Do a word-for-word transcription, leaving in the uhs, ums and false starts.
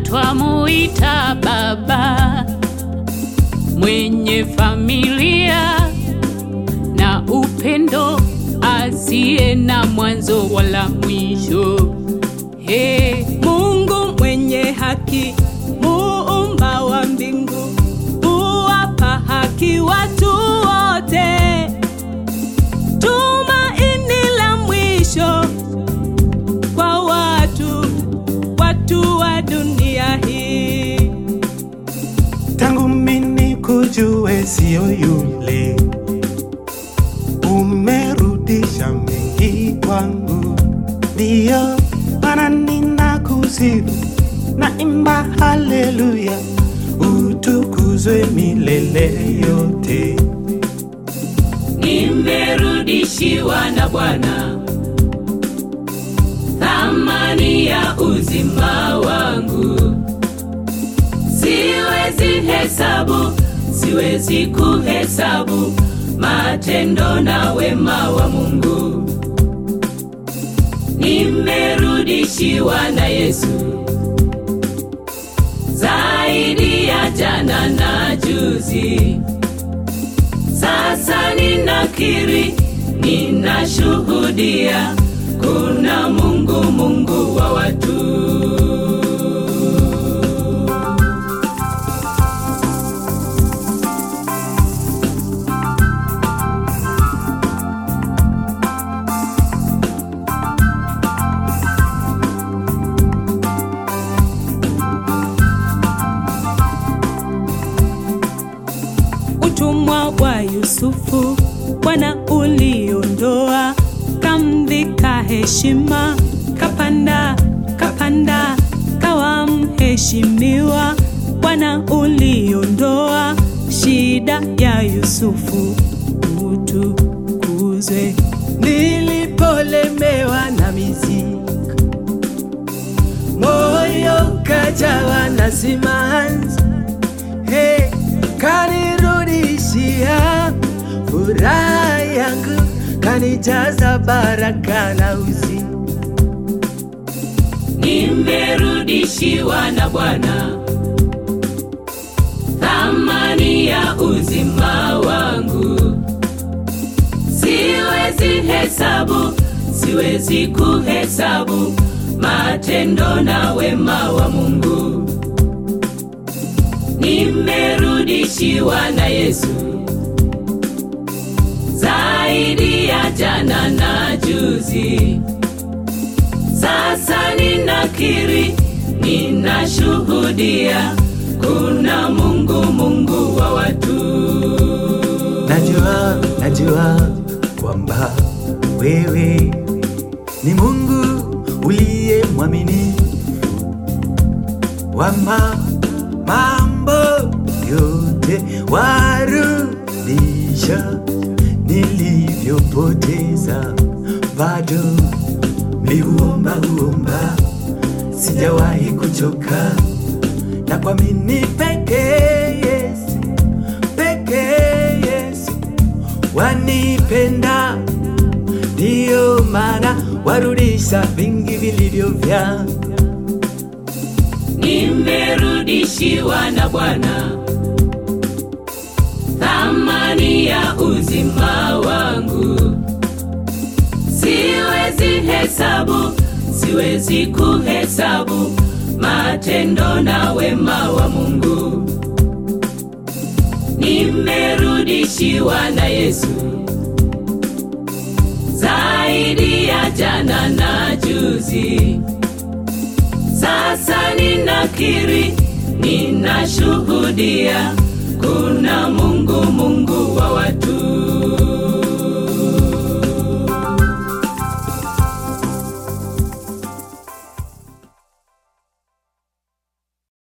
twamuita Baba, mwenye familia na upendo, asiye na mwanzo wala mwisho. Hey, Mungu mwenye haki, muumba wa mbingu, huwapa haki watu wote. Tumaini la mwisho kwa watu, watu wa dunia hii. Tangu mimi kujue sio yule, umerudisha mengi kwangu. Ndiyo maana ninakusifu, naimba haleluya, utukuzwe milele yote. nimerudishiwa na Bwana thamani ya uzima wangu. Siwezi hesabu, siwezi kuhesabu matendo na wema wa Mungu. Nimerudishiwa na Yesu zaidi ya jana na juzi. Sasa ninakiri, ninashuhudia, kuna Mungu, Mungu wa watu. Utumwa wa Yusufu Bwana uliondoa, kamvika heshima, kapanda, kapanda, kawa mheshimiwa. Bwana uliondoa shida ya Yusufu, utukuzwe. Nilipolemewa na mizigo, moyo kajawa na simanzi. Hey, kanirudishia furaha yangu, kanijaza baraka na uzima. Nimerudishiwa na Bwana thamani ya uzima wangu. Siwezi hesabu, siwezi kuhesabu matendo na wema wa Mungu. Nimerudishiwa na Yesu zaidi ya jana na juzi. Sasa ninakiri, ninashuhudia, kuna Mungu, Mungu wa watu. Najua, najua kwamba wewe ni Mungu uliye mwaminifu, wama mambo yote warudisha. Nilivyopoteza bado mliuomba uomba, sijawahi kuchoka, na kuamini pekee Yesu, pekee Yesu wanipenda. Ndiyo maana warudisha vingi vilivyo vyangu. Nimerudishiwa na Bwana thamani ya uzima wangu. Siwezi hesabu, siwezi kuhesabu matendo na wema wa Mungu. Nimerudishiwa na Yesu zaidi ya jana na juzi. Sasa ninakiri, ninashuhudia, kuna Mungu, Mungu wa watu.